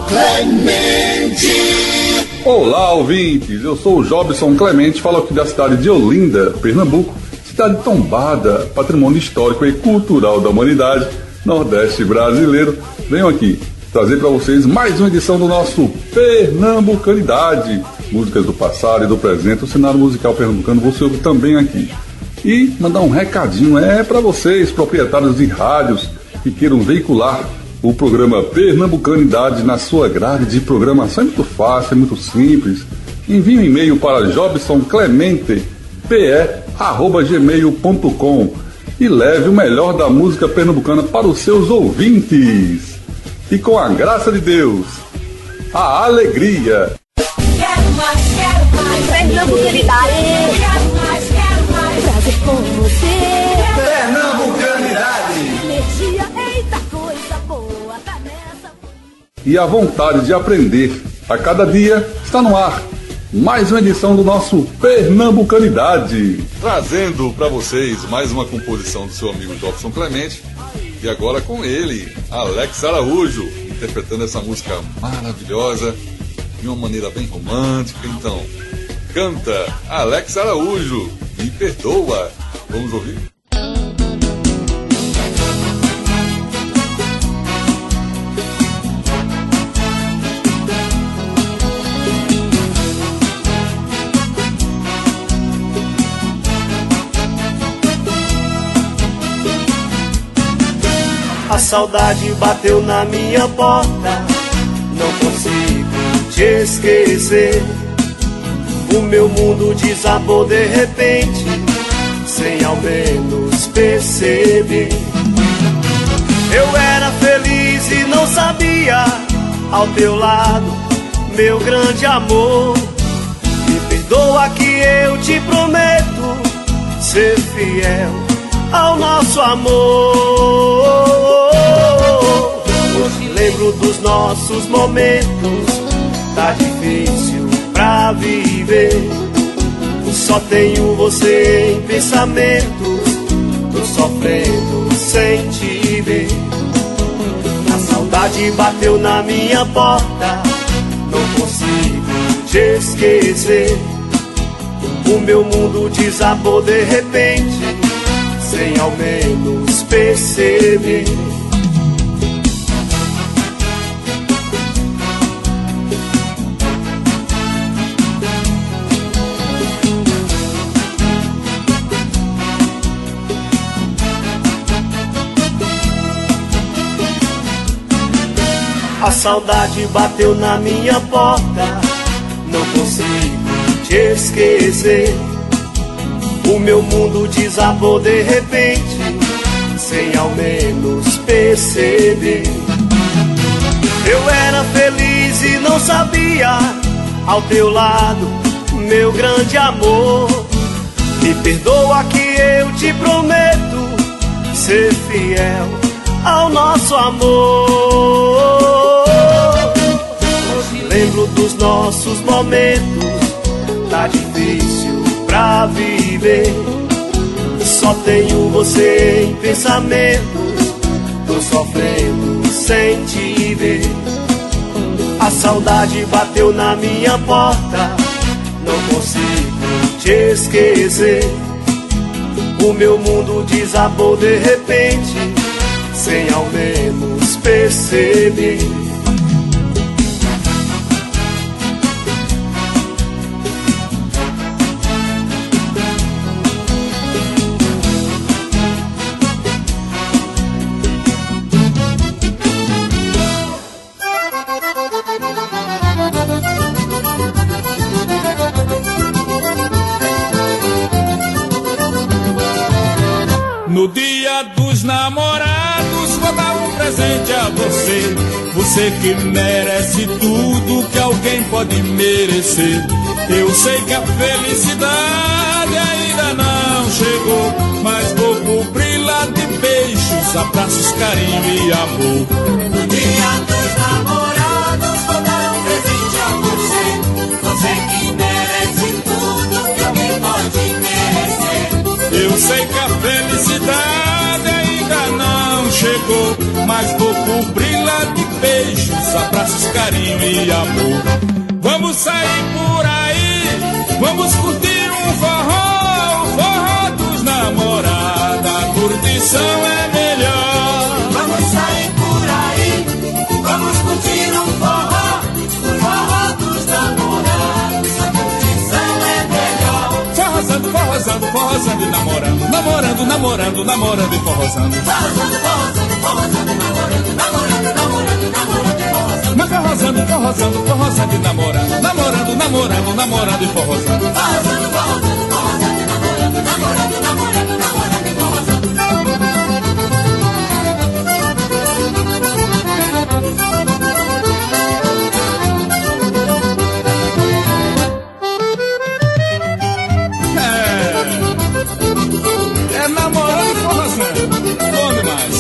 Clemente. Olá, ouvintes, eu sou o Jobson Clemente, falo aqui da cidade de Olinda, Pernambuco, cidade tombada, patrimônio histórico e cultural da humanidade, Nordeste brasileiro. Venho aqui trazer para vocês mais uma edição do nosso Pernambucanidade, músicas do passado e do presente, o cenário musical pernambucano você ouve também aqui. E mandar um recadinho para vocês, proprietários de rádios que queiram veicular o programa Pernambucanidade na sua grade de programação. É muito fácil, é muito simples. Envie um e-mail para jobsonclemente@gmail.com e leve o melhor da música pernambucana para os seus ouvintes. E com a graça de Deus, a alegria. Quero mais Pernambucanidade. Quero mais prazer com você. Pernambucanidade. Energia, eita coisa boa, tá nessa. E a vontade de aprender a cada dia está no ar. Mais uma edição do nosso Pernambucanidade, trazendo para vocês mais uma composição do seu amigo Jobson Clemente, e agora com ele, Alex Araújo, interpretando essa música maravilhosa de uma maneira bem romântica. Então, canta Alex Araújo, Me Perdoa. Vamos ouvir? A saudade bateu na minha porta, não consigo te esquecer. O meu mundo desabou de repente, sem ao menos perceber. Eu era feliz e não sabia, ao teu lado, meu grande amor. Me perdoa que eu te prometo ser fiel ao nosso amor. Hoje lembro dos nossos momentos, tá difícil pra viver. Só tenho você em pensamentos, tô sofrendo sem te ver. A saudade bateu na minha porta, não consigo te esquecer. O meu mundo desabou de repente, sem ao menos perceber. A saudade bateu na minha porta, não consigo te esquecer. O meu mundo desabou de repente, sem ao menos perceber. Eu era feliz e não sabia, ao teu lado, meu grande amor. Me perdoa que eu te prometo ser fiel ao nosso amor. Hoje lembro dos nossos momentos, tá difícil pra viver. Só tenho você em pensamentos, tô sofrendo sem te ver. A saudade bateu na minha porta, não consigo te esquecer. O meu mundo desabou de repente, sem ao menos perceber. No dia dos namorados vou dar um presente a você. Você que merece tudo que alguém pode merecer. Eu sei que a felicidade ainda não chegou, mas vou cobri-la de beijos, abraços, carinho e amor. No dia dos namorados vou dar um presente a você. Você que merece tudo que alguém pode merecer. Eu sei que a felicidade ainda não chegou, mas vou cobri-la de beijos, abraços, carinho e amor. Vamos sair por aí, vamos curtir um forró, o forró dos namorados, a curtição é melhor. Vamos sair por aí, vamos curtir um forró, o forró dos namorados, a curtição é melhor. Forrozando, forrozando, forrozando e namorando, namorando, namorando, namorando e forrozando. Forrozando, forrozando, forrozando, namorando, namorando, namorando, namorando e forrozando. Mas forrozando, forrozando, forrozando e namorando, namorando, namorando, namorando e forrozando. Forrozando, forrozando, forrozando, namorando, namorando, namorando, namorando e forrozando. É namorando e forrozando. Bom demais.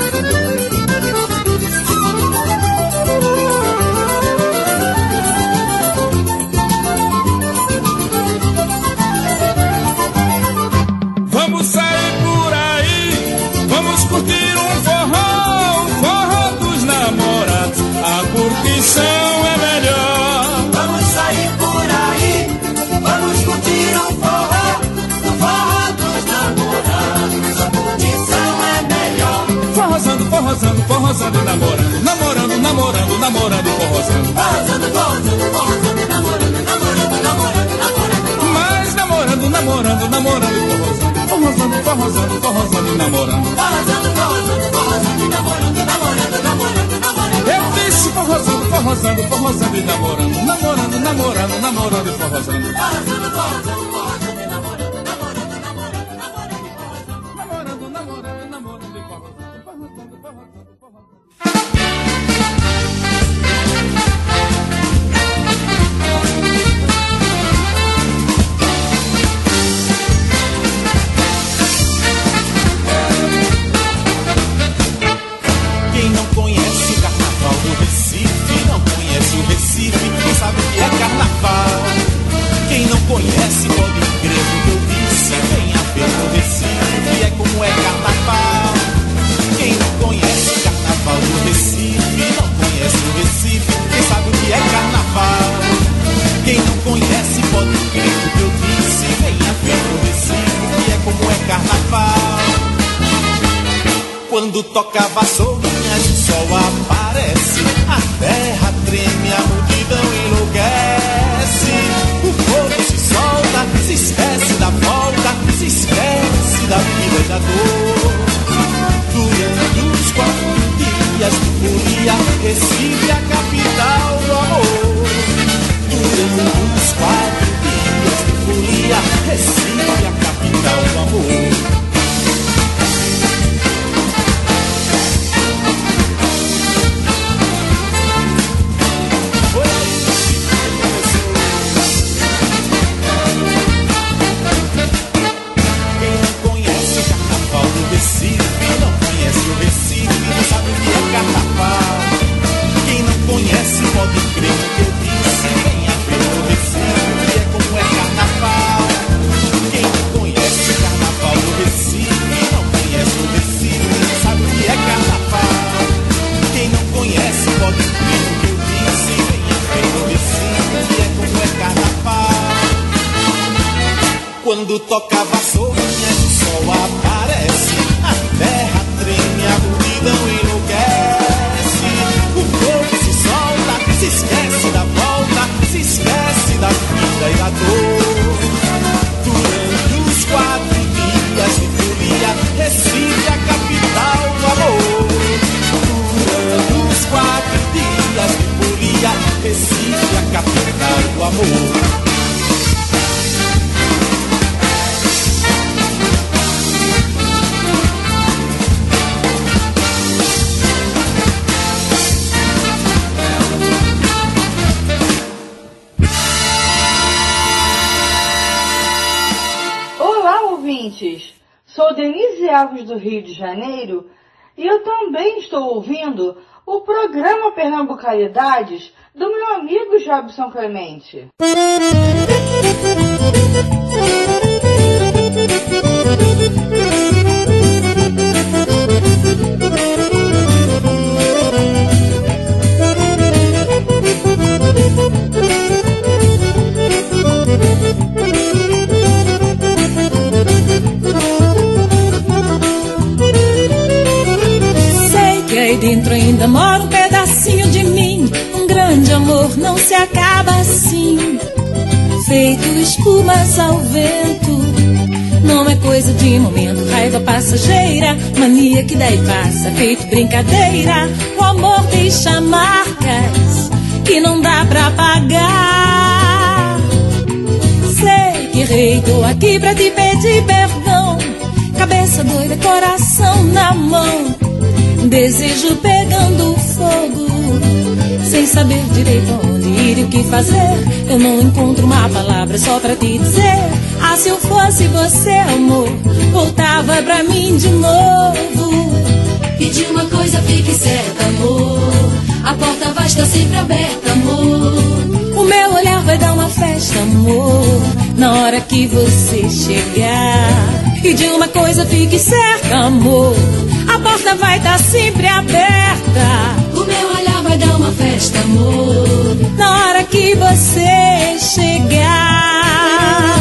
Vamos sair por aí, vamos curtir um forró, o forró dos namorados, a curtição é melhor. Vamos sair por aí, vamos curtir um forró, o forró dos namorados, a curtição é melhor. Forrozando, forrozando, forrozando e namorando, namorando, namorando, namorando e forrozando. Forrozando, forrozando, forrozando e namorando, namorando, namorando, namorando. Mas namorando, namorando, namorando e forrozando. Forrozando, forrozando, forrozando e namorando. Forrozando, forrozando, forrozando e namorando, namorando, namorando, namorando. Eu disse forrozando, forrozando, forrozando e namorando, namorando, namorando, namorando e forrozando. Forrozando, forrozando, forrozando e namorando, namorando, namorando, namorando e forrozando. Namorando, namorando, namorando e forrozando. Forrozando, forrozando, forrozando. Quem não conhece o carnaval do Recife, não conhece o Recife, não sabe o que é carnaval. Quem não conhece pode crer no que eu disse, venha ver no Recife, que é como é carnaval. Quem não conhece o carnaval do Recife, não conhece o Recife, quem sabe o que é carnaval. Quem não conhece pode crer no que eu disse, venha ver no Recife, que é como é carnaval. Quando toca a vassourinha, o sol aparece, a terra treme, a multidão enlouquece. O povo se solta, se esquece da volta, se esquece da vida e da dor. Durante os 4 dias de folia, Recife, a capital do amor. Durante os 4 dias de folia, Recife, a capital do amor. Recife, não conhece o Recife, não sabe o que é carnaval. Quem não conhece pode crer no que eu disse, venha ver o Recife, que é como é carnaval. Quem não conhece o carnaval do Recife, não conhece o Recife, não sabe o que é carnaval. Quem não conhece pode crer no que eu disse, venha ver o Recife, que é como é carnaval. Quando toca a vassourinha, o sol aparece, a terra treme, a multidão enlouquece. O povo se solta, se esquece da volta, se esquece da vida e da dor. Durante os 4 dias de folia, Recife, a capital do amor. Durante os 4 dias de folia, Recife, a capital do amor. Sou Denise Alves do Rio de Janeiro e eu também estou ouvindo o programa Pernambucanidades do meu amigo Jobson Clemente. mim, feito espumas ao vento. Não é coisa de momento, raiva passageira, mania que daí passa, feito brincadeira. O amor deixa marcas que não dá pra apagar. Sei que errei, tô aqui pra te pedir perdão. Cabeça doida, coração na mão, desejo pegando fogo, sem saber direito aonde ir e o que fazer. Eu não encontro uma palavra só pra te dizer. Ah, se eu fosse você, amor, voltava pra mim de novo. E de uma coisa fique certa, amor, a porta vai estar sempre aberta, amor. O meu olhar vai dar uma festa, amor, na hora que você chegar. E de uma coisa fique certa, amor, a porta vai estar sempre aberta. O meu olhar vai dar uma festa, amor, na hora que você chegar.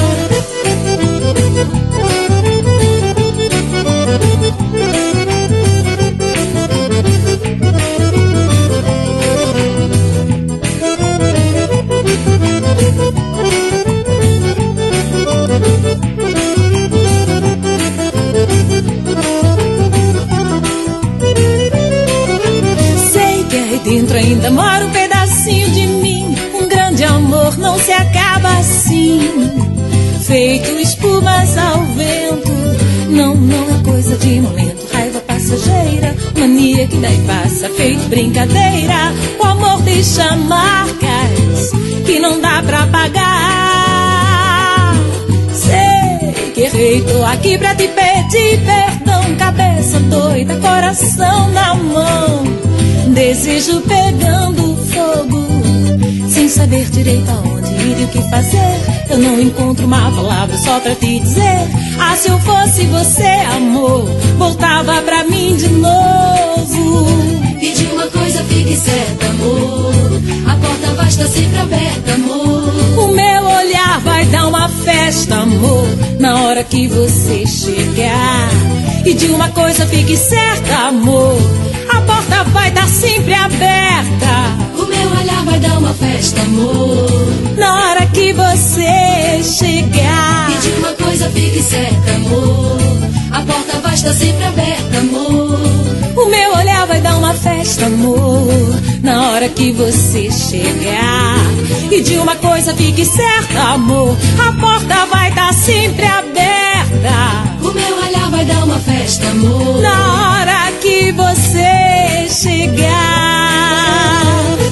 Dentro ainda mora um pedacinho de mim. Um grande amor não se acaba assim, feito espumas ao vento. Não, não é coisa de momento, raiva passageira, mania que daí passa, feito brincadeira. O amor deixa marcas que não dá pra apagar. Sei que errei, tô aqui pra te pedir perdão. Cabeça doida, coração na mão, desejo pegando fogo, sem saber direito aonde ir e o que fazer. Eu não encontro uma palavra só pra te dizer. Ah, se eu fosse você, amor, voltava pra mim de novo. E de uma coisa fique certa, amor, a porta vai estar sempre aberta, amor. O meu olhar vai dar uma festa, amor, na hora que você chegar. E de uma coisa fique certa, amor, a porta vai estar sempre aberta. O meu olhar vai dar uma festa, amor, na hora que você chegar. E de uma coisa fique certa, amor, a porta vai estar sempre aberta, amor. O meu olhar vai dar uma festa, amor, na hora que você chegar. E de uma coisa fique certa, amor, a porta vai estar sempre aberta. O meu olhar vai dar uma festa, amor, na hora que você chegar.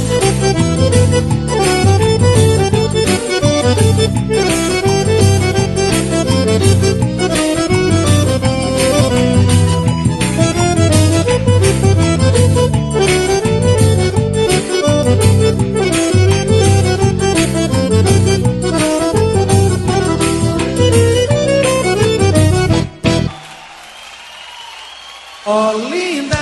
Oh, linda,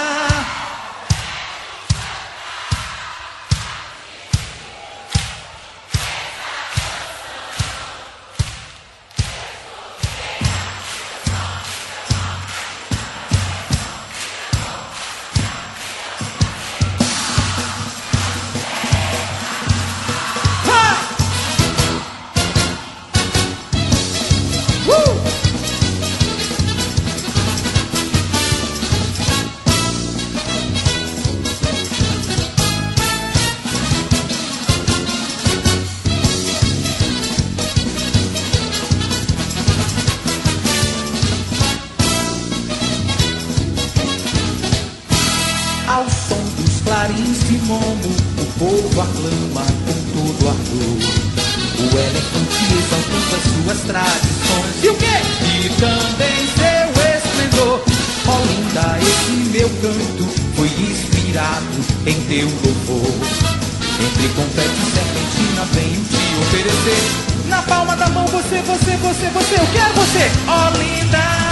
Ao som dos clarins de momo, o povo aclama com todo ardor. O elefante exaltando as suas tradições. E o quê? E também seu esplendor. Ó linda, esse meu canto foi inspirado em teu louvor. Entre confete e serpentina venho te oferecer. Na palma da mão você, eu quero você. Ó linda.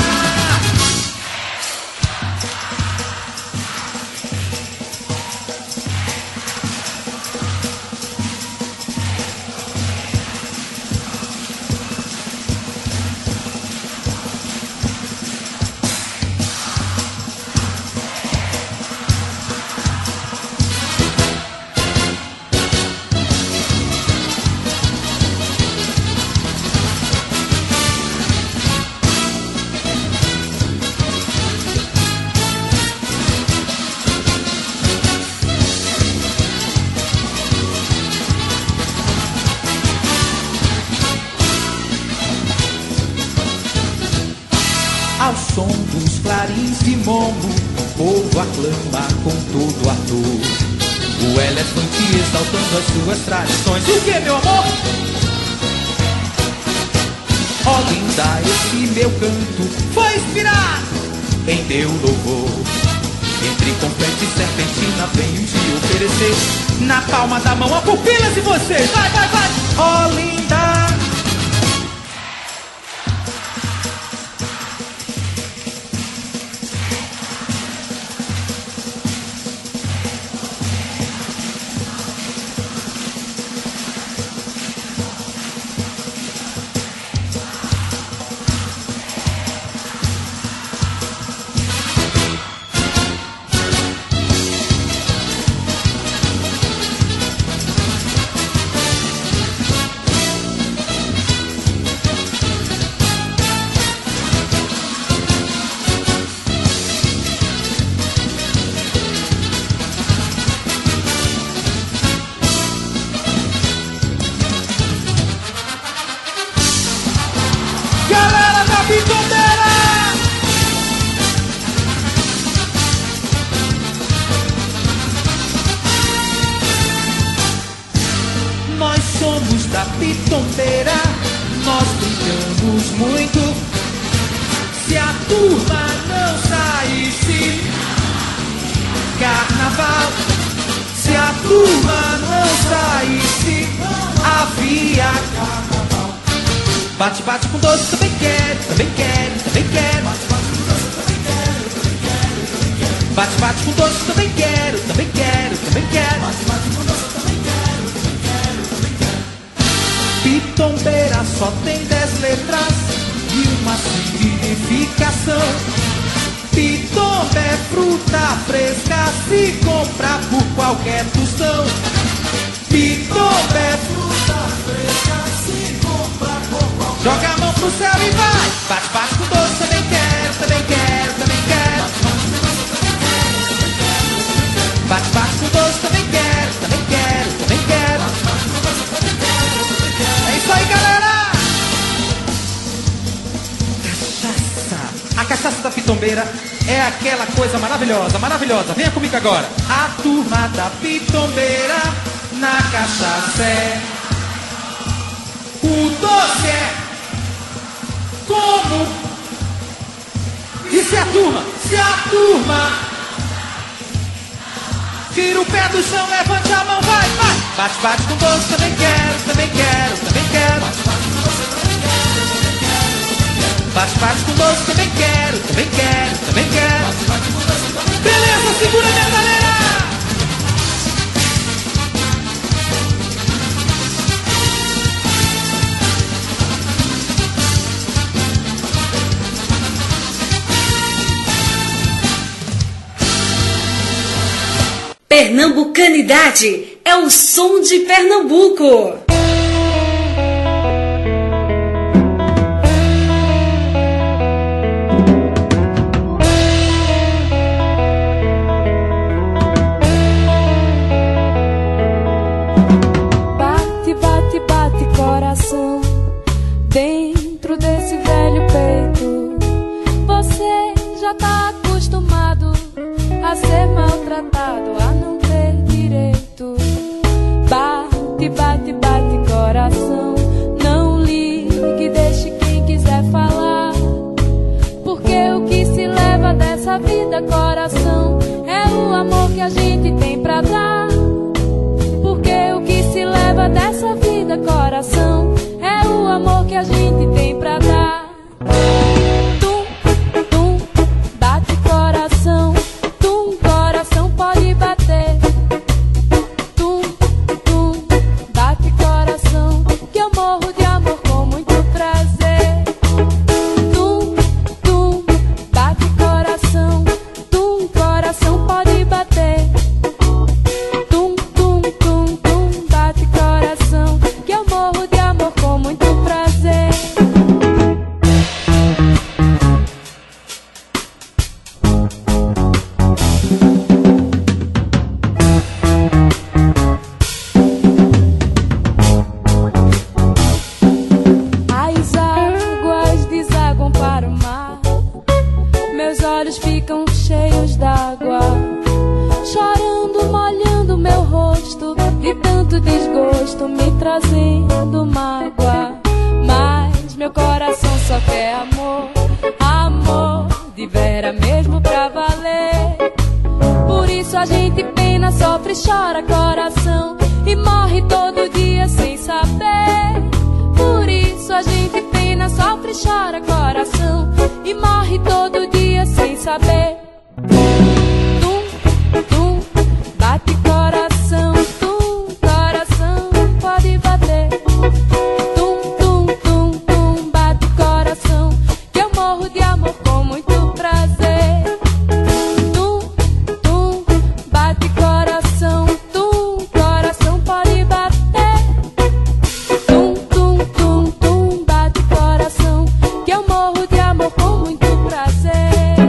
Ao som dos clarins de momo, o povo aclama com todo ardor. O elefante exaltando as suas tradições. O que, meu amor? Ó linda, esse meu canto foi inspirado em teu louvor. Entre confete e serpentina venho te oferecer na palma da mão a pupila de vocês. Vai, vai, vai! Ó linda! Nós somos da Pitombeira, nós brincamos muito. Se a turma não saísse, carnaval. Se a turma não saísse, havia carnaval. Bate, bate com doce, também quero, também quero, também quero. Bate, bate com doce, também quero, também quero, também quero. Bate, bate com doce, também quero, também quero, também quero. Pitombeira só tem 10 letras e uma significação. Pitomba é fruta fresca, se compra por qualquer tostão. Pitomba é fruta fresca, se compra por qualquer. Joga a mão pro céu e vai. Bate, bate com doce, também quero, também quero, também quero. Bate, bate com doce, também quero, também quero, também quero. É isso aí, galera! Cachaça. A cachaça da Pitombeira é aquela coisa maravilhosa, maravilhosa. Venha comigo agora. A turma da Pitombeira na cachaça é. O doce é como? E se a turma? Se a turma tira o pé do chão, levante a mão, vai, vai. Bate, bate com doce, também quero, também quero, também quero. Bate, bate com doce, também quero, também quero. Bate, bate com doce, também quero, também quero, também quero. Bate, bate com doce, também quero. Beleza, segura minha galera! Pernambucanidade é o som de Pernambuco. Bate, bate, bate coração dentro desse velho peito. Você já tá acostumado a ser maltratado, a não ter direito. Bate, bate, bate coração, não ligue, deixe quem quiser falar. Porque o que se leva dessa vida, coração, é o amor que a gente tem pra dar. Porque o que se leva dessa vida, coração, é o amor que a gente tem pra dar. Prazer. trazendo mágoa, mas meu coração só quer amor, amor de vera mesmo pra valer. Por isso a gente pena, sofre, chora coração e morre todo dia sem saber. Por isso a gente pena, sofre, chora coração e morre todo dia sem saber. Tum, tum, bate coração, tum, coração pode bater. Tum, tum, tum, tum, bate coração, que eu morro de amor com muito prazer. Tum, tum, bate coração, tum, coração pode bater. Tum, tum, tum, tum, bate coração, que eu morro de amor com muito prazer.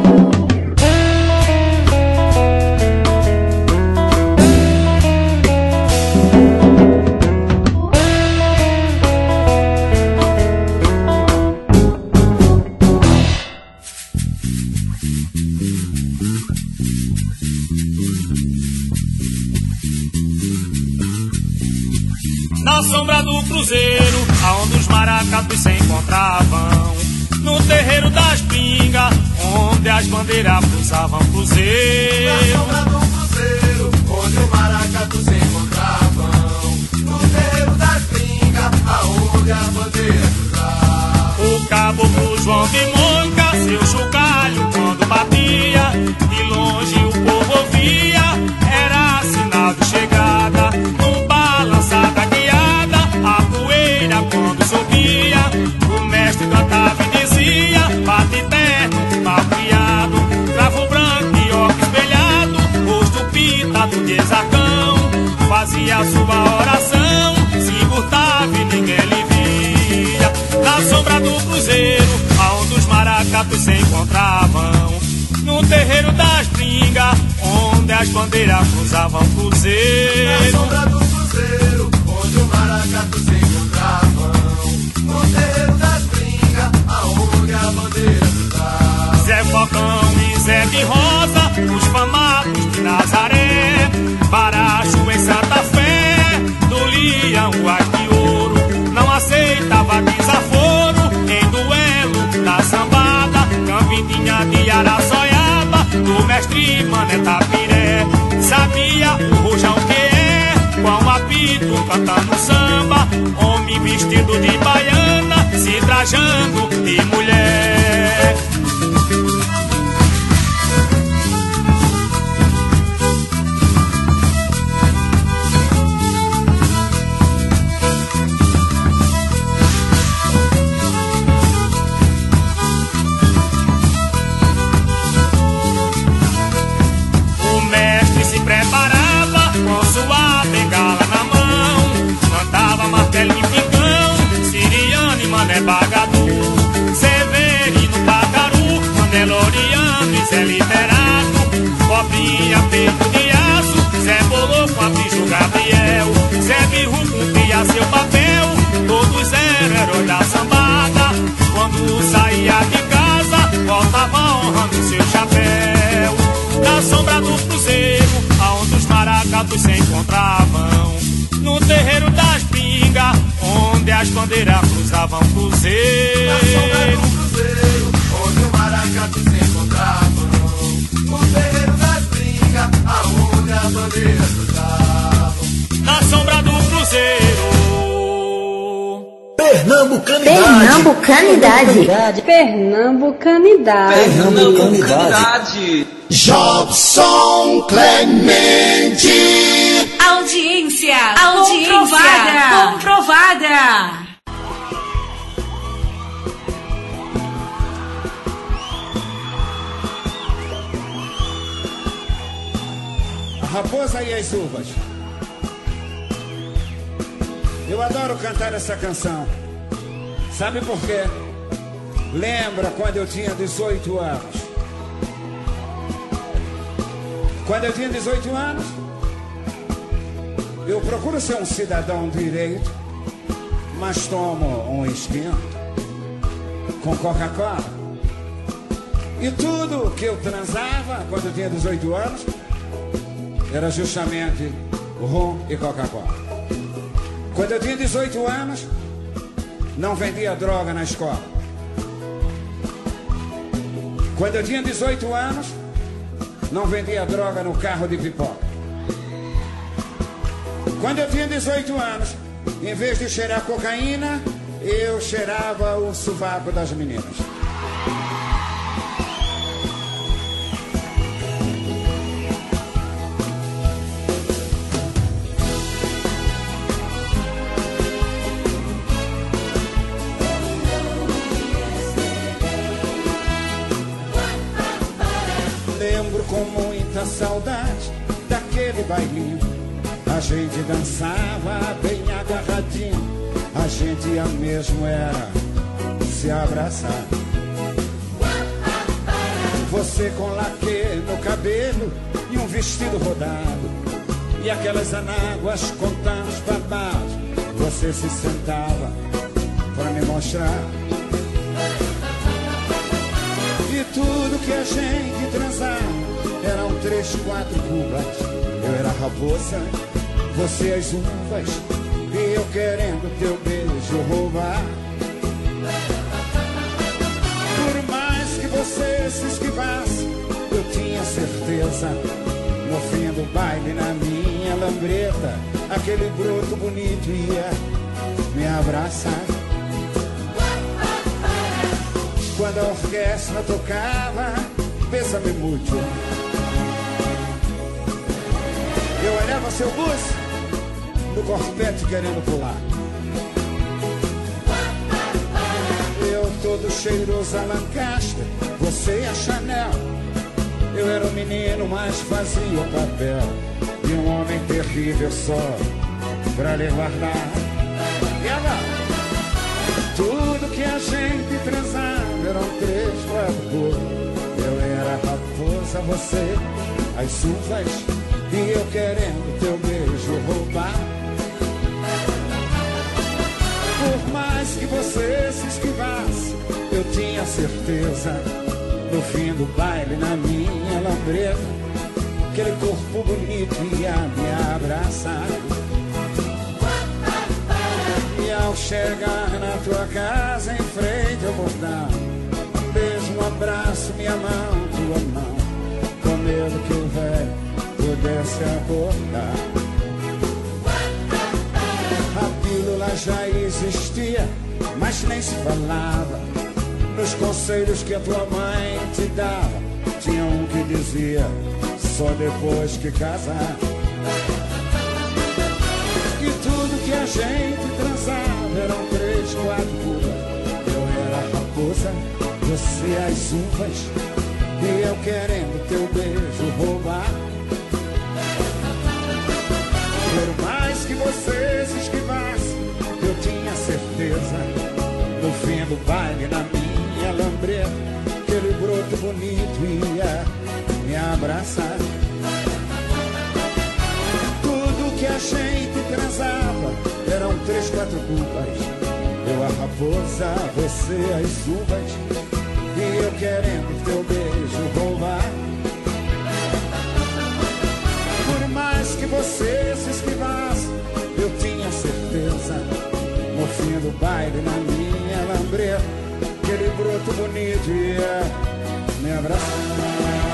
Na sombra do cruzeiro, aonde os maracatus se encontravam, no terreiro das pingas, onde as bandeiras cruzavam cruzeiro. Na sombra do cruzeiro, onde os maracatus se encontravam, no terreiro das pingas, aonde as bandeiras cruzavam. O caboclo João de Mônica, seu chocalho quando batia, de longe o povo ouvia, era sinal de chegada, num balançar da guiada, a poeira quando subia, o mestre cantava e dizia, bate terno, mal criado, cravo branco e óculos espelhado, rosto pintado de exarcão, fazia sua oração, se curtava e ninguém lhe via. Na sombra do cruzeiro, aonde os maracatus se encontravam, no terreiro das pingas, onde as bandeiras cruzavam cruzeiro. Na sombra do cruzeiro, onde os maracatus se encontravam, no terreiro das pingas, aonde a bandeira cruzava. Zé Falcão e Zé de Rosa, os famados de Nazaré, Baracho em Santa Fé, do Leão o Ar de Ouro, não aceitava desaforo, em duelo da sambada, Cambidinha de Araçoiaba, do mestre Mané Tapiré, sabia o rojão que é, com um apito cantando samba, homem vestido de baiana, se trajando de mulher. O mestre se preparava com sua bengala na mão, cantava martelo em picão, Siriano e Mané Bagadu, Severino Pacaru, Mané Loriano e Zé Liberato, Cobrinha peito de aço, Zé Bolô com a Bicho Gabriel, Zé Birru cumpria seu papel, todos eram heróis da sambada, quando saía de casa, voltava honrando seu chapéu. Na sombra do cruzeiro, aonde os maracatus se encontravam, no terreiro das pingas, onde as bandeiras cruzavam cruzeiro. Na sombra do cruzeiro, onde os maracatus se encontravam, no terreiro das pingas, aonde a bandeira cruzava. Na sombra do cruzeiro. Pernambucanidade. Pernambucanidade. Jobson Clemente. Audiência comprovada. A raposa e as uvas. Eu adoro cantar essa canção. Sabe por quê? Lembra quando eu tinha 18 anos? Quando eu tinha 18 anos, eu procuro ser um cidadão direito, mas tomo um esquento com Coca-Cola. E tudo que eu transava quando eu tinha 18 anos era justamente rum e Coca-Cola. Quando eu tinha 18 anos, não vendia droga na escola. Quando eu tinha 18 anos, não vendia droga no carro de pipoca. Quando eu tinha 18 anos, em vez de cheirar cocaína, eu cheirava o sovaco das meninas. Lembro com muita saudade daquele bailinho. A gente dançava bem agarradinho. A gente ia mesmo era se abraçar. Você com laque no cabelo e um vestido rodado, e aquelas anáguas com tantos babados. Você se sentava pra me mostrar. E tudo que a gente transava eram 3, 4 cubas. Eu era a raposa, você as uvas, e eu querendo teu beijo roubar. Por mais que você se esquivasse, eu tinha certeza, no fim do baile, na minha lambreta, aquele broto bonito ia me abraçar. Quando a orquestra tocava Bésame Mucho, eu olhava seu buço no corpete querendo pular. Eu todo cheiroso a Lancaster, você a Chanel. Eu era um menino, mas fazia o papel de um homem terrível só pra lhe guardar. E ela, tudo que a gente transava eram 3, 4 cores. Eu era a raposa, você as uvas, e eu querendo teu beijo roubar. Por mais que você se esquivasse, eu tinha certeza, no fim do baile, na minha lambreta, aquele corpo bonito ia me abraçar. E ao chegar na tua casa, em frente ao portão, um beijo, um abraço, minha mão, tua mão, com medo que o velho pudesse abordar. A pílula já existia, mas nem se falava. Nos conselhos que a tua mãe te dava, tinha um que dizia, só depois que casar. E tudo que a gente transava eram 3, 4 cubas. Eu era a raposa, você as uvas, e eu querendo teu beijo roubar. Por mais que você se esquivasse, eu tinha certeza, no fim do baile, na minha lambreta, aquele broto bonito ia me abraçar. Tudo que a gente transava eram 3, 4 cubas. Eu a raposa, você as uvas, e eu querendo teu beijo roubar. Por mais que você se esquivasse, eu tinha certeza, no fim do baile, na minha lambreta, aquele broto bonito ia me abraçar.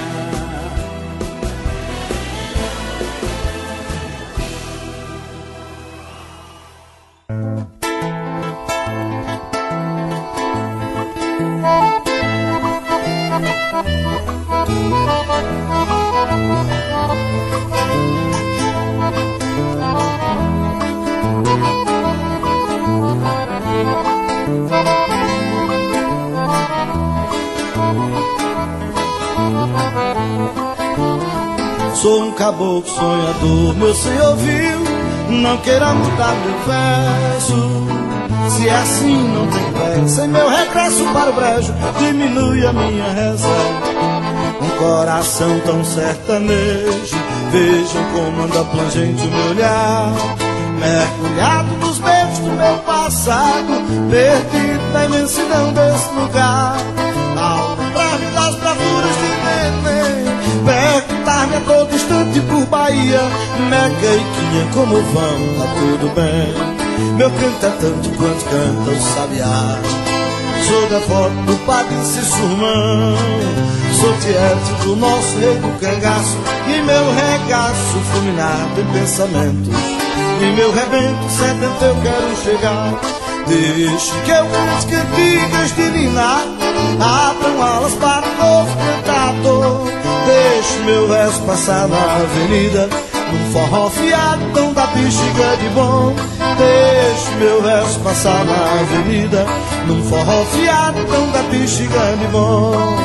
Sou um caboclo sonhador, meu senhor viu, não queira mudar meu verso. Se assim não tem pressa, em meu regresso para o brejo, diminui a minha reza. Um coração tão sertanejo, vejam como anda plangente o meu olhar, mergulhado nos beijos do meu passado, perdido na imensidão desse lugar. Ao lembrar-me das bravuras de neném, perguntar-me a todo instante por Bahia, Meca e Quinha, como vão, tá tudo bem. meu canto é tanto quanto canta o sabiá. Sou devoto do padre Cissurmão, sou tiete do nosso rei do cangaço, e meu regaço fulminado em pensamentos, e meu rebento sedento eu quero chegar. Deixe que eu cante cantigas de ninar, abram alas para o novo cantador. Deixe meu verso passar na avenida, num forró fiadão da bexiga de bom. Deixe meu verso passar na avenida, num forró fiadão da bexiga de bom.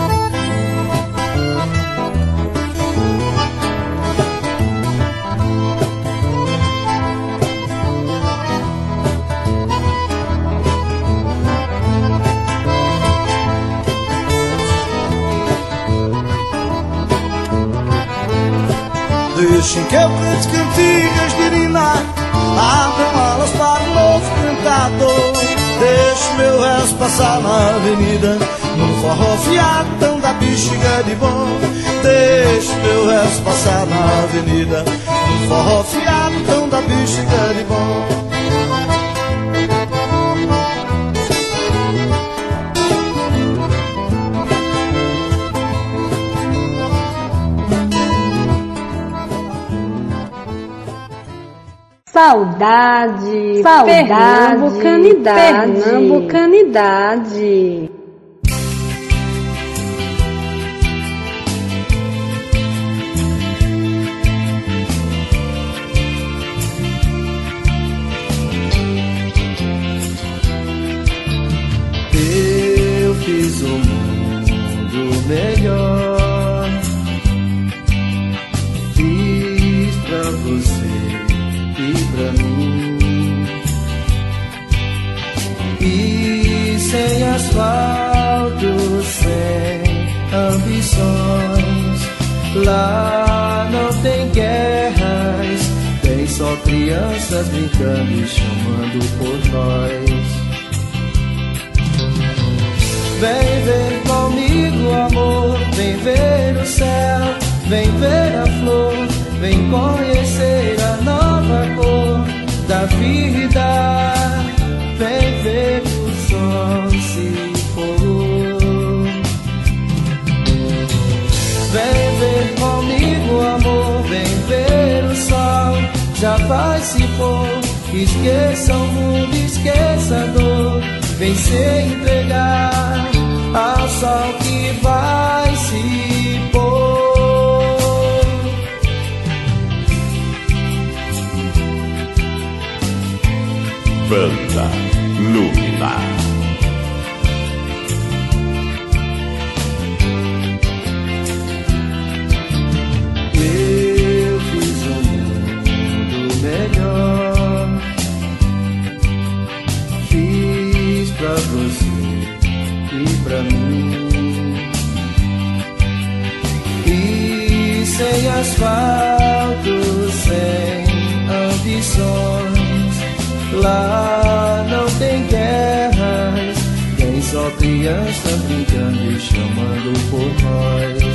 Deixem que eu cante cantigas de ninar, abram alas para o novo cantador. Deixe meu verso passar na avenida, num forró fiadão da bexiga de bom. Deixe meu verso passar na avenida, num forró fiadão da bexiga de bom. Saudade, pernambucanidade, pernambucanidade. Eu fiz um mundo melhor, fiz pra você e pra mim, e sem asfalto, sem ambições, lá não tem guerras, tem só crianças brincando e chamando por nós. Vem ver comigo, amor, vem ver o céu, vem ver a flor, vem conhecer a nova cor da vida. Vem ver o sol se pôr. Vem ver comigo, amor, vem ver o sol, já vai se pôr. Esqueça o mundo, esqueça a dor, vem se entregar ao sol que vai se pôr. Banda Luminar. Eu fiz um mundo melhor, fiz pra você e pra mim, e sem asfalto, sem ambições, lá não tem guerras, tem só crianças brincando e chamando por nós.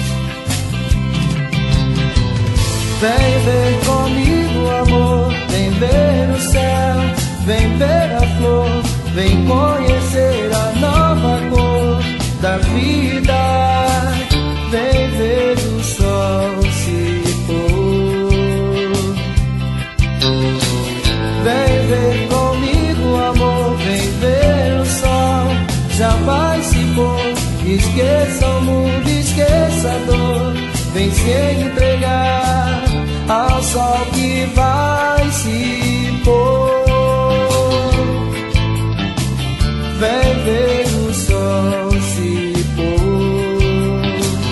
Vem ver comigo, amor, vem ver o céu, vem ver a flor, vem conhecer a nova cor da vida. Vem ver o sol se pôr. Vem ver comigo, amor, vem ver o sol, já vai se pôr. Esqueça o mundo, esqueça a dor, vem se entregar ao sol que vai se pôr. Vem ver o sol se pôr.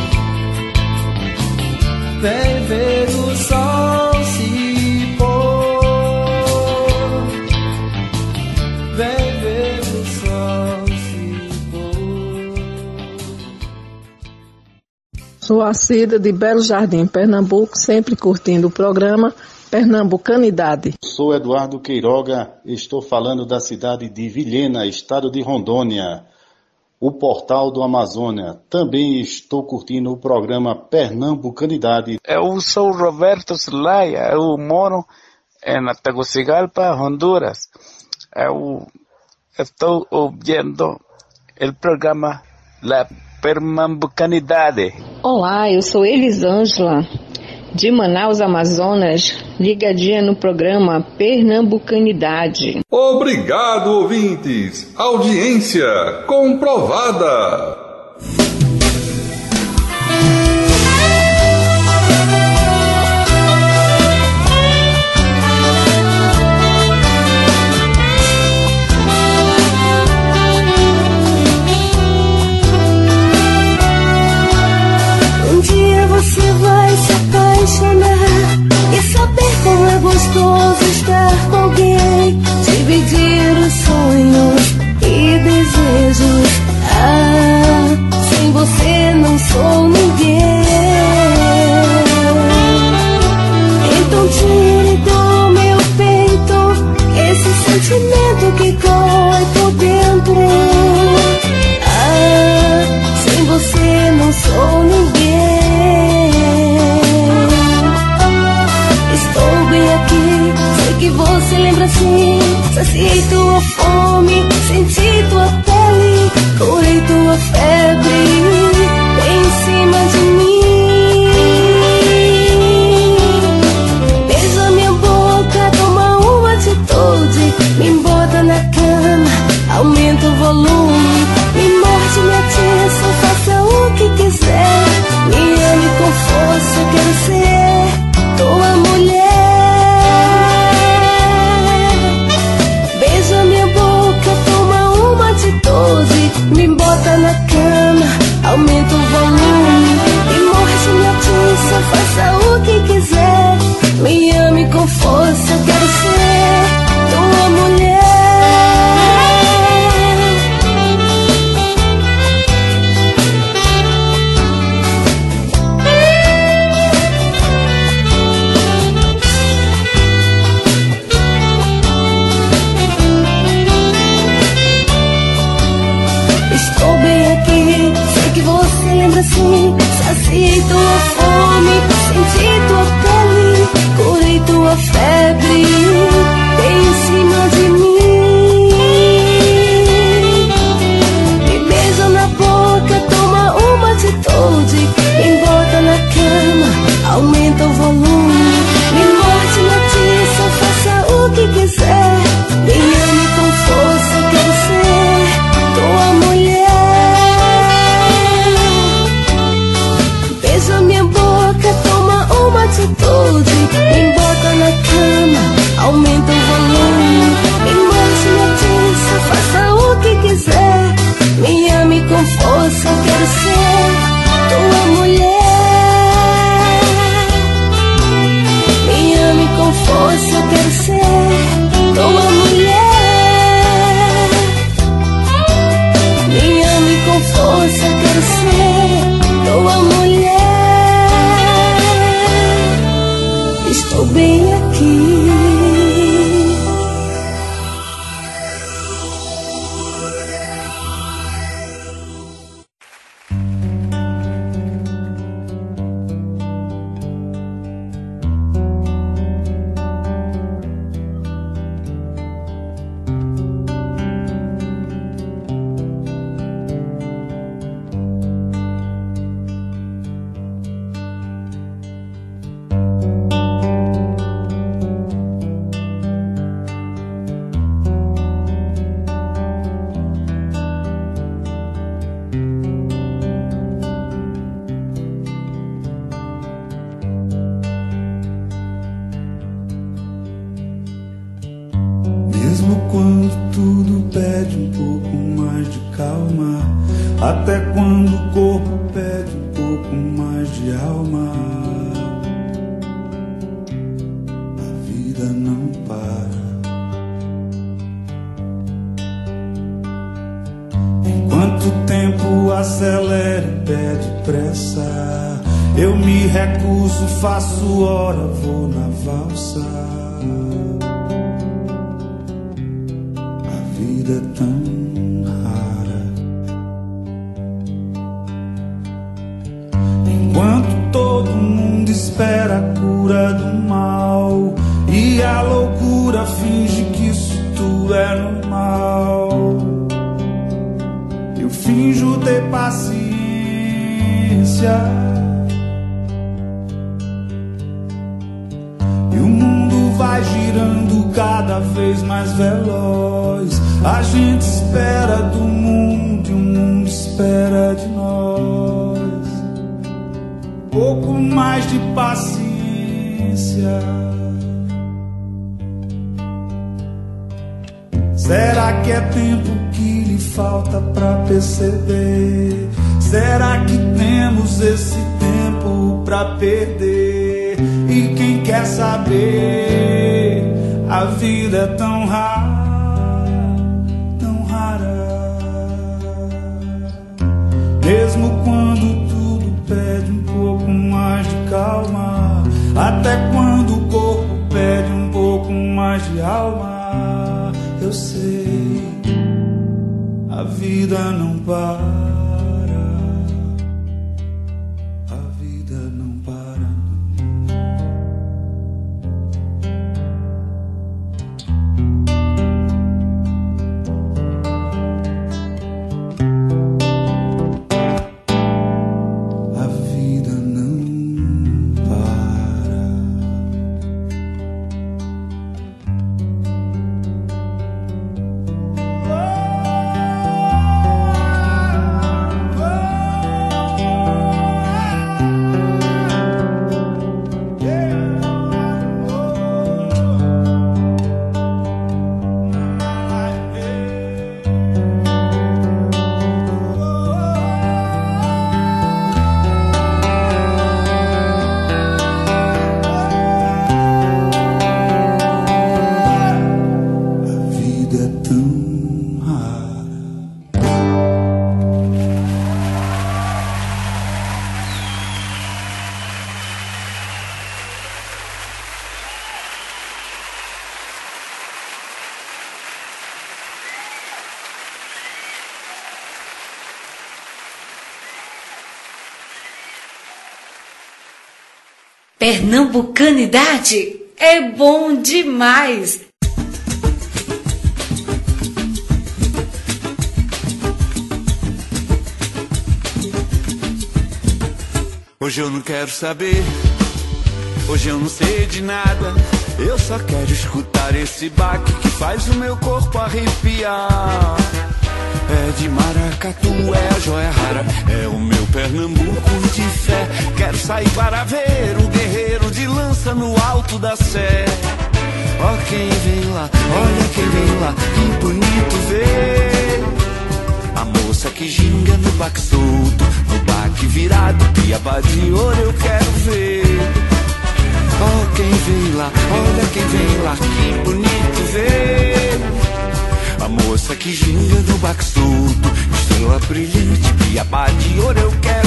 Vem ver o sol se pôr. Vem ver o sol se pôr. Sou a Cida de Belo Jardim, Pernambuco, sempre curtindo o programa Pernambucanidade. Sou Eduardo Queiroga, estou falando da cidade de Vilhena, estado de Rondônia, o portal do Amazônia. Também estou curtindo o programa Pernambucanidade. Eu sou Roberto Celaya, eu moro en Tegucigalpa, Honduras. Estou ouvindo o programa La Pernambucanidade. Olá, eu sou Elisângela, de Manaus, Amazonas, ligadinha no programa Pernambucanidade. Obrigado, ouvintes! Audiência comprovada! Você vai se apaixonar e saber como é gostoso estar com alguém, dividir os sonhos e desejos. Sem você não sou ninguém. Então tire do meu peito esse sentimento que corre por dentro. Sem você não sou ninguém. Que você lembra assim, saciei tua fome, senti tua pele, curei tua febre, em cima de mim. Beija minha boca, toma uma atitude, me bota na cama, aumenta o volume, me morde, me atiça, faça o que quiser, me ame com força, eu quero ser tua mulher. Me bota na cama, aumenta o volume, me morde, me atiça, faça o que quiser, me ame com força, eu quero ser tua mulher. Assim, saciei tua fome, senti tua pele, curei tua febre, em cima de mim. Me beija na boca, toma uma atitude, me bota na cama, aumenta o volume, me morde, me atiça, faça o que quiser, me ame com força, eu quero ser tua mulher. Minha boca, toma uma atitude, me bota na cama, aumenta o volume, me morde, me atiça, faça o que quiser, me ame com força, eu quero ser tua mulher. Me ame com força, eu quero ser tua mulher. Me ame com força, eu quero ser tua mulher. Estou bem aqui. Até quando o corpo pede um pouco mais de alma, a vida não para. Enquanto o tempo acelera e pede pressa, eu me recuso, faço hora, vou na valsa. A vida é tão espera a cura do mal e E a loucura finge que isso tudo é normal. Eu finjo ter paciência. E o mundo vai girando cada vez mais veloz. A gente espera do mundo e o mundo espera de nós. Pouco mais de paciência. Será que é tempo que lhe falta pra perceber? Será que temos esse tempo pra perder? E quem quer saber? A vida é tão rara, tão rara. Mesmo quando tudo pede um pouco mais de calma, até quando o corpo pede um pouco mais de alma, eu sei, a vida não para. Pernambucanidade é bom demais! Hoje eu não quero saber, hoje eu não sei de nada. Eu só quero escutar esse baque que faz o meu corpo arrepiar. É de maracatu, é a joia rara, é o meu Pernambuco de fé. Quero sair para ver o guerreiro de lança no alto da sé. Ó quem vem lá, olha quem vem lá, que bonito ver. A moça que ginga no baque solto, no baque virado, piaba de ouro eu quero ver. Ó quem vem lá, olha quem vem lá, que bonito ver. A moça que ginga no baque solto, estrela brilhante, piaba de ouro eu quero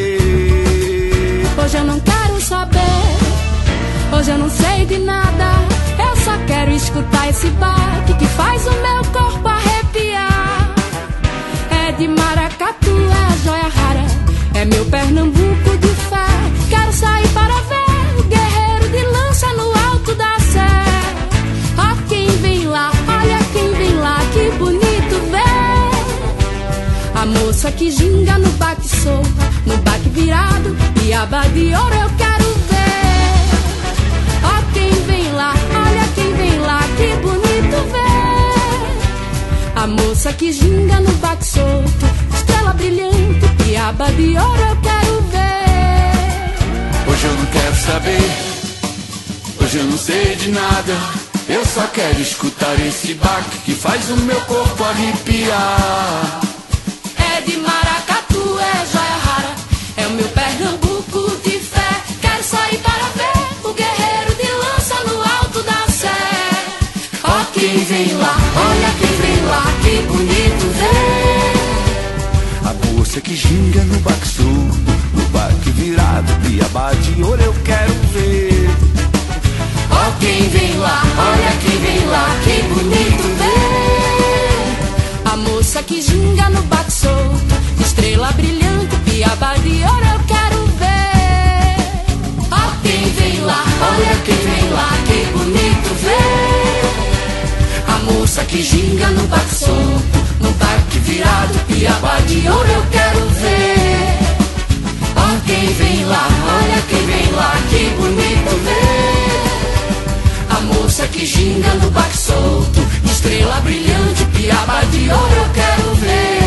ver. Hoje eu não quero saber, hoje eu não sei de nada. Eu só quero escutar esse baque que faz o meu corpo arrepiar. É de maracatu, é a joia rara, é meu Pernambuco de fé. Quero sair para ver o guerreiro de lança no alto da sé. Ó quem vem lá, olha quem vem lá, que bonito ver. A moça que ginga no baque solto, no baque virado, piaba de ouro eu quero ver. Ó quem vem lá, olha quem vem lá, que bonito ver. A moça que ginga no baque solto, estrela brilhante, piaba de ouro eu quero ver. Hoje eu não quero saber, hoje eu não sei de nada. Eu só quero escutar esse baque que faz o meu corpo arrepiar. É de maracatu, é joia rara, é o meu Pernambuco de fé. Quero sair para ver o guerreiro de lança no alto da sé. Ó quem vem lá, olha quem vem lá, que bonito ver. A moça que ginga no baque solto, no baque virado, piaba de ouro eu quero ver. Ó quem vem lá, olha quem vem lá, que bonito ver. A moça que ginga no baque solto, estrela brilhante, piaba de ouro eu quero ver. Ó quem vem lá, olha quem vem lá, que bonito ver. ginga no baque solto, no baque virado, piaba de ouro eu quero ver. Ó quem vem lá, olha quem vem lá, que bonito ver. A moça que ginga no baque solto, estrela brilhante, piaba de ouro eu quero ver.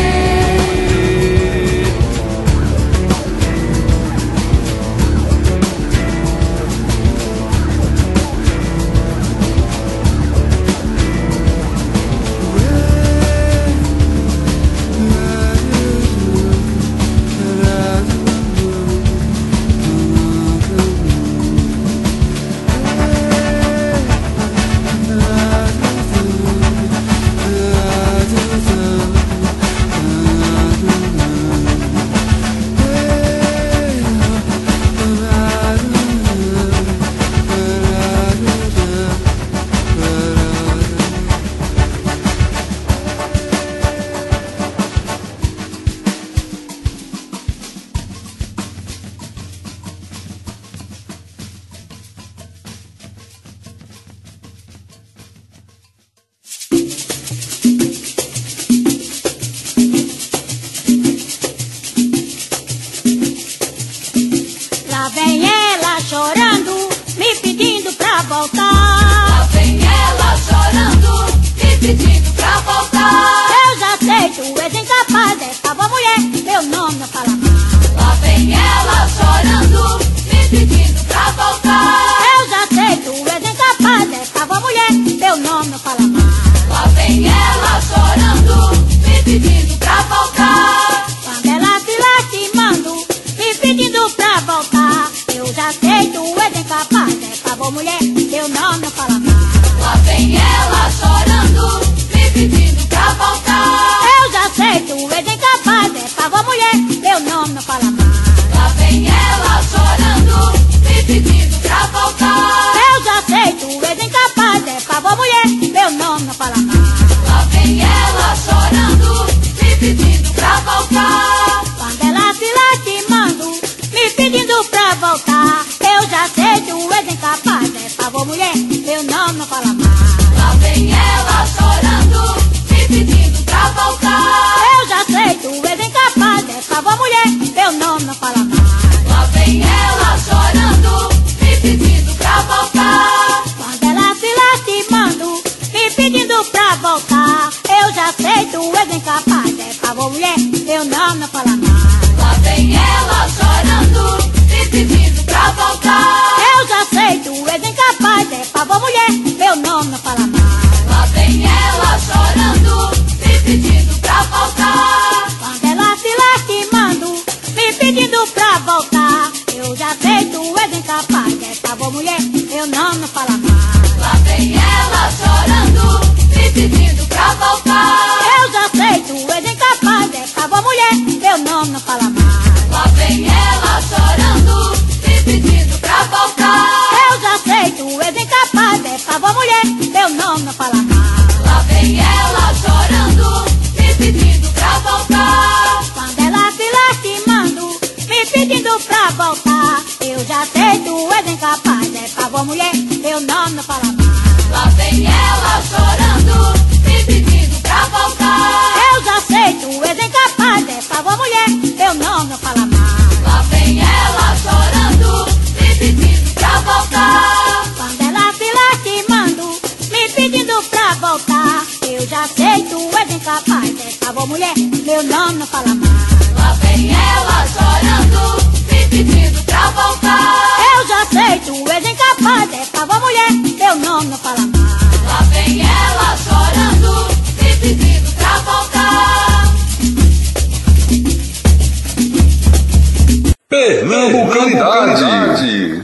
Lá vem ela chorando, me pedindo pra voltar. Lá vem ela chorando, me pedindo pra voltar. Eu já sei, tu és incapaz, essa boa mulher, meu nome não fala mais. Lá vem ela chorando, me pedindo pra voltar. Eu já sei, tu és incapaz, essa boa mulher, meu nome não fala mais. Lá vem ela chorando, me pedindo pra voltar. Quando ela se lastimando, me pedindo pra voltar. Eu já sei, tu és incapaz, essa boa mulher, meu nome não fala mais. Lá vem ela chorando, me pedindo pra voltar. Eu já sei, tu és incapaz, essa boa mulher, meu nome não fala mais. Lá vem ela chorando, me pedindo pra voltar. Eu já sei, tu és incapaz, essa boa mulher, meu nome não fala mais. Lá vem ela chorando, me pedindo pra voltar. Quando ela se lastimando, me pedindo pra voltar. Eu já sei, tu és incapaz, essa boa mulher, meu nome não fala mais. Lá vem ela chorando, me pedindo pra voltar. Eu já sei, tu és incapaz, essa boa mulher, meu nome não fala mais. Lá vem ela chorando, me pedindo pra voltar. Quando ela se lastimando, me pedindo pra voltar. Eu já sei, tu és incapaz, essa boa mulher, meu nome não fala mais. Lá vem ela chorando, me pedindo pra voltar. Eu já sei, tu és incapaz, essa boa mulher, meu nome não fala mais. Lá vem ela chorando, me pedindo pra voltar. Quando ela se lastimando, me pedindo pra voltar. Eu já sei, tu és incapaz, essa boa mulher, meu nome não fala mais. Lá vem ela chorando, me pedindo pra voltar. Eu já sei, tu és incapaz, essa boa mulher, meu nome não fala mais. Lá vem ela chorando, me pedindo pra voltar. Eu já sei, tu és incapaz, essa boa mulher, meu nome não fala mais. Lá vem ela chorando, me pedindo pra voltar. Quando ela se lastimando, me pedindo pra voltar. Eu já sei, tu és incapaz, essa boa mulher, meu nome não fala mais. Lá vem ela chorando, me pedindo pra voltar. Eu já sei, tu és incapaz, essa boa mulher, meu nome não fala mais. Lá vem ela chorando, me pedindo pra voltar. Quando ela se lastimando, me pedindo pra voltar. Eu já sei, tu és incapaz, essa boa mulher, meu nome não fala mais. Lá vem ela chorando, me pedindo pra voltar. Eu já sei, tu és incapaz, essa boa mulher, meu nome não fala mais. Lá vem ela chorando, me pedindo pra voltar. Pernambucanidade.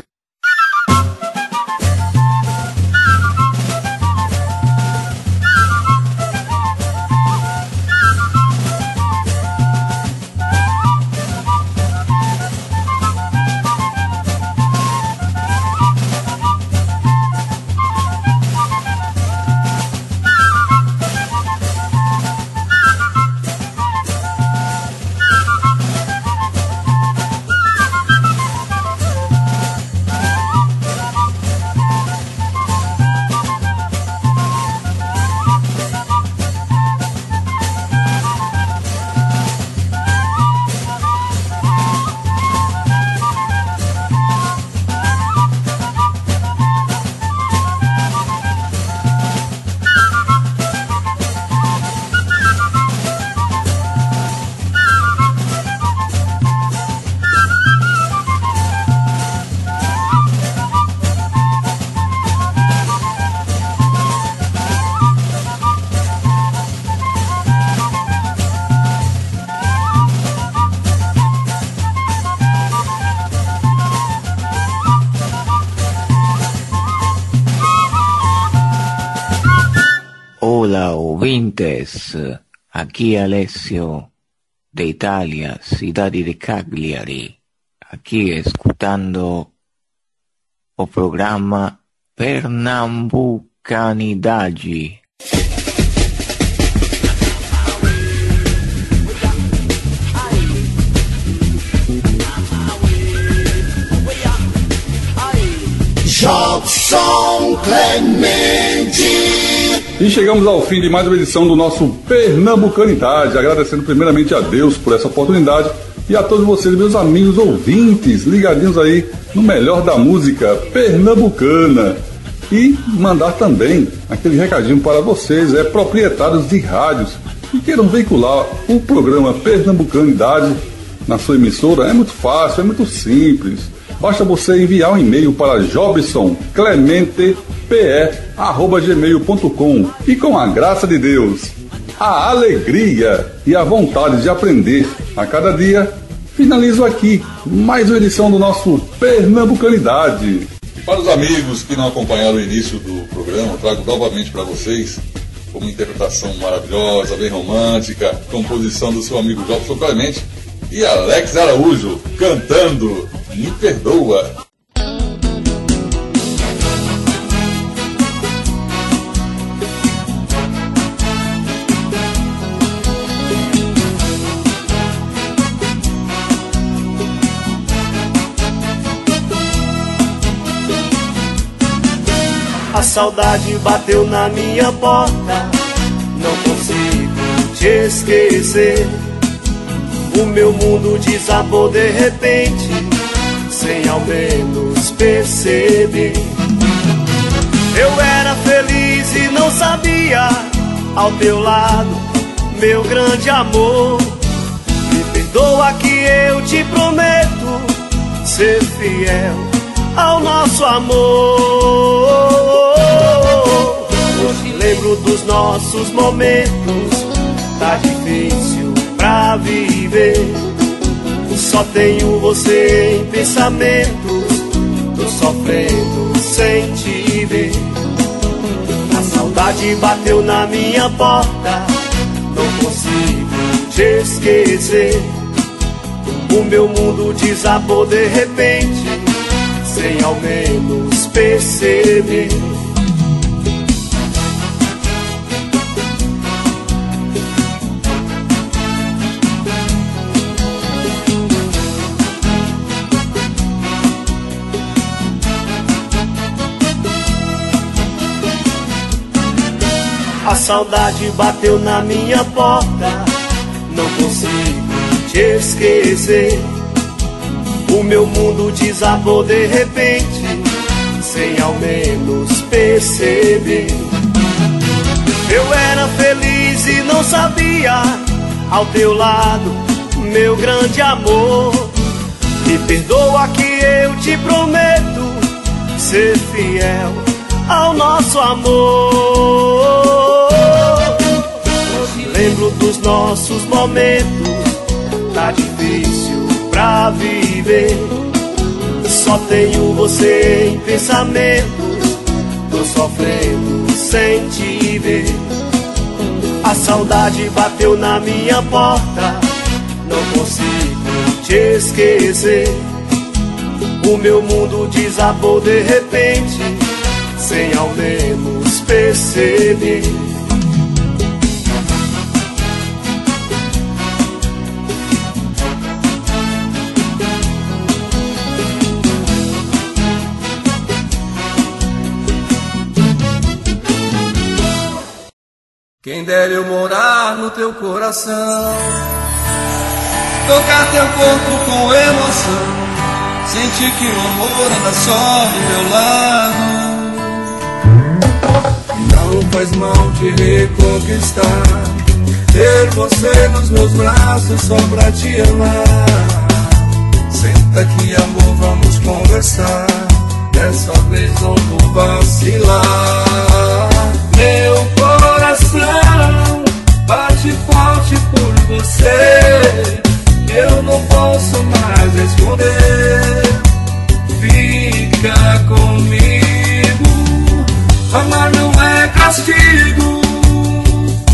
ouvintes, aqui Alessio de Itália, cidade de Cagliari, aqui escutando o programa Pernambucanidade. Jobson Clemente. E chegamos ao fim de mais uma edição do nosso Pernambucanidade, agradecendo primeiramente a Deus por essa oportunidade e a todos vocês, meus amigos ouvintes, ligadinhos aí no melhor da música pernambucana. E mandar também aquele recadinho para vocês, proprietários de rádios que queiram veicular o programa Pernambucanidade na sua emissora. É muito fácil, é muito simples. Basta você enviar um e-mail para jobsonclementepe@gmail.com e com a graça de Deus, a alegria e a vontade de aprender a cada dia, finalizo aqui mais uma edição do nosso Pernambucanidade. E para os amigos que não acompanharam o início do programa, trago novamente para vocês uma interpretação maravilhosa, bem romântica, composição do seu amigo Jobson Clemente e Alex Araújo cantando Me Perdoa. A saudade bateu na minha porta, não consigo te esquecer. O meu mundo desabou de repente, sem ao menos perceber. Eu era feliz e não sabia, ao teu lado, meu grande amor. Me perdoa que eu te prometo ser fiel ao nosso amor. Hoje lembro dos nossos momentos, tá difícil pra viver. Só tenho você em pensamentos, tô sofrendo sem te ver. A saudade bateu na minha porta, não consigo te esquecer. O meu mundo desabou de repente, sem ao menos perceber. A saudade bateu na minha porta, não consigo te esquecer. O meu mundo desabou de repente, sem ao menos perceber. Eu era feliz e não sabia, ao teu lado, meu grande amor. Me perdoa que eu te prometo ser fiel ao nosso amor. Hoje lembro dos nossos momentos, tá difícil pra viver. Só tenho você em pensamentos, tô sofrendo sem te ver. A saudade bateu na minha porta, não consigo te esquecer. O meu mundo desabou de repente, sem ao menos perceber. Quem dera eu morar no teu coração, tocar teu corpo com emoção, sentir que o amor anda só do meu lado. Não faz mal te reconquistar, ter você nos meus braços só pra te amar. Senta aqui, amor, vamos conversar, dessa vez não vou vacilar. Meu coração bate forte por você, eu não posso mais esconder. Fica comigo, amar não é castigo.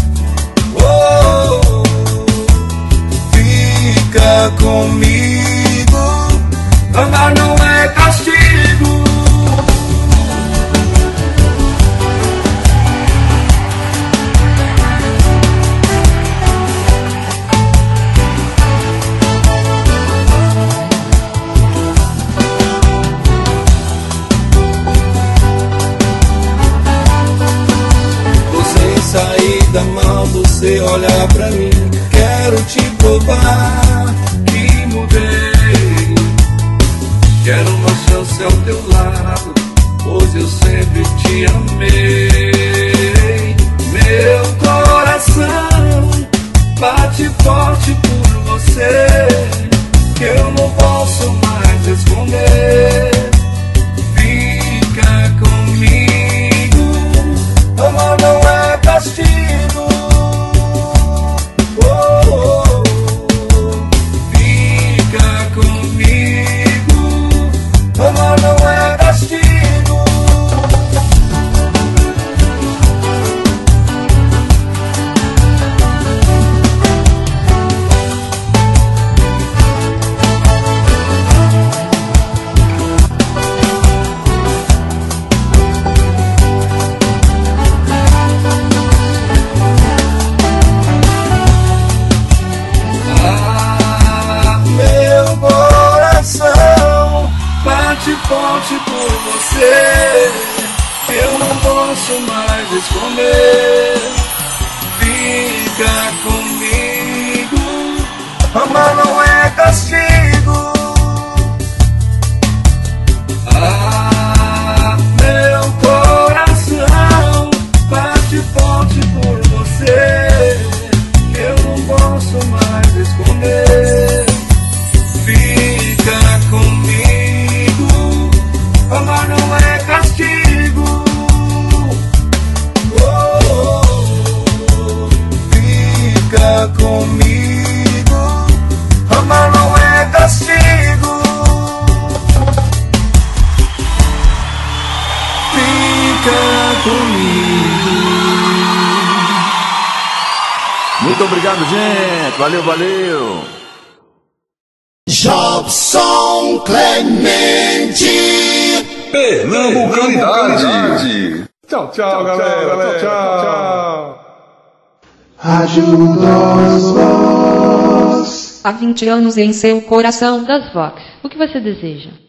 olha pra mim, quero te provar que mudei. Quero uma chance ao teu lado, pois eu sempre te amei. Meu coração bate forte por você, que eu não posso mais esconder. Fica comigo, amor não é castigo. Oh, oh, oh. Fica comigo, amor não é castigo. Forte por você, eu não posso mais esconder. Fica comigo, amar não é castigo. Ah, meu coração bate forte por você, eu não posso mais esconder. Fica comigo, amar não é castigo. Oh, oh, oh. Fica comigo, amar não é castigo. Fica comigo. Muito obrigado, gente. Valeu, valeu. Jobson Clemente, Pernambucanidade. Tchau, tchau, galera. Tchau. Rádio das Vox. Há 20 anos em seu coração das Vox. O que você deseja?